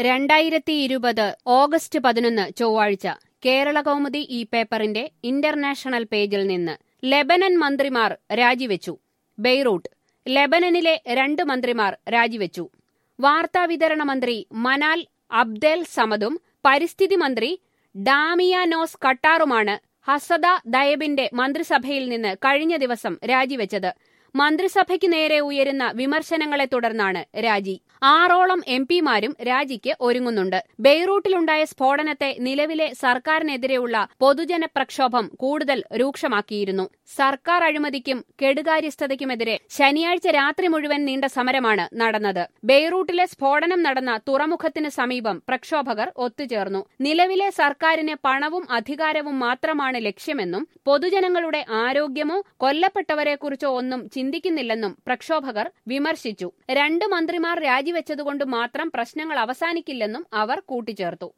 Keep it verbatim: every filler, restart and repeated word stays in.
രണ്ടായിരത്തി ഇരുപത് ഓഗസ്റ്റ് പതിനൊന്ന് ചൊവ്വാഴ്ച കേരളകൗമുദി ഈ പേപ്പറിന്റെ ഇന്റർനാഷണൽ പേജിൽ നിന്ന് ലെബനൻ മന്ത്രിമാർ രാജിവെച്ചു. ബെയ്റൂട്ട്. ലെബനനിലെ രണ്ട് മന്ത്രിമാർ രാജിവെച്ചു. വാർത്താവിതരണ മന്ത്രി മനാൽ അബ്ദേൽ സമദും പരിസ്ഥിതി മന്ത്രി ഡാമിയാനോസ് കട്ടാറുമാണ് ഹസദ ദയബിന്റെ മന്ത്രിസഭയിൽ നിന്ന് കഴിഞ്ഞ ദിവസം രാജിവെച്ചത്. മന്ത്രിസഭയ്ക്ക് നേരെ ഉയരുന്ന വിമർശനങ്ങളെ തുടർന്നാണ് രാജി. ആറോളം എം പിമാരും രാജിക്ക് ഒരുങ്ങുന്നുണ്ട്. ബെയ്റൂട്ടിലുണ്ടായ സ്ഫോടനത്തെ നിലവിലെ സർക്കാരിനെതിരെയുള്ള പൊതുജന പ്രക്ഷോഭം കൂടുതൽ രൂക്ഷമാക്കിയിരുന്നു. സർക്കാർ അഴിമതിക്കും കെടുകാര്യസ്ഥതയ്ക്കുമെതിരെ ശനിയാഴ്ച രാത്രി മുഴുവൻ നീണ്ട സമരമാണ് നടന്നത്. ബെയ്റൂട്ടിലെ സ്ഫോടനം നടന്ന തുറമുഖത്തിന് സമീപം പ്രക്ഷോഭകർ ഒത്തുചേർന്നു. നിലവിലെ സർക്കാരിന് പണവും അധികാരവും മാത്രമാണ് ലക്ഷ്യമെന്നും പൊതുജനങ്ങളുടെ ആരോഗ്യമോ കൊല്ലപ്പെട്ടവരെക്കുറിച്ചോ ഒന്നും ചിന്തിക്കുന്നില്ലെന്നും പ്രക്ഷോഭകർ വിമർശിച്ചു. രണ്ട് മന്ത്രിമാർ രാജിവെച്ചതുകൊണ്ട് മാത്രം പ്രശ്നങ്ങൾ അവസാനിക്കില്ലെന്നും അവർ കൂട്ടിച്ചേർത്തു.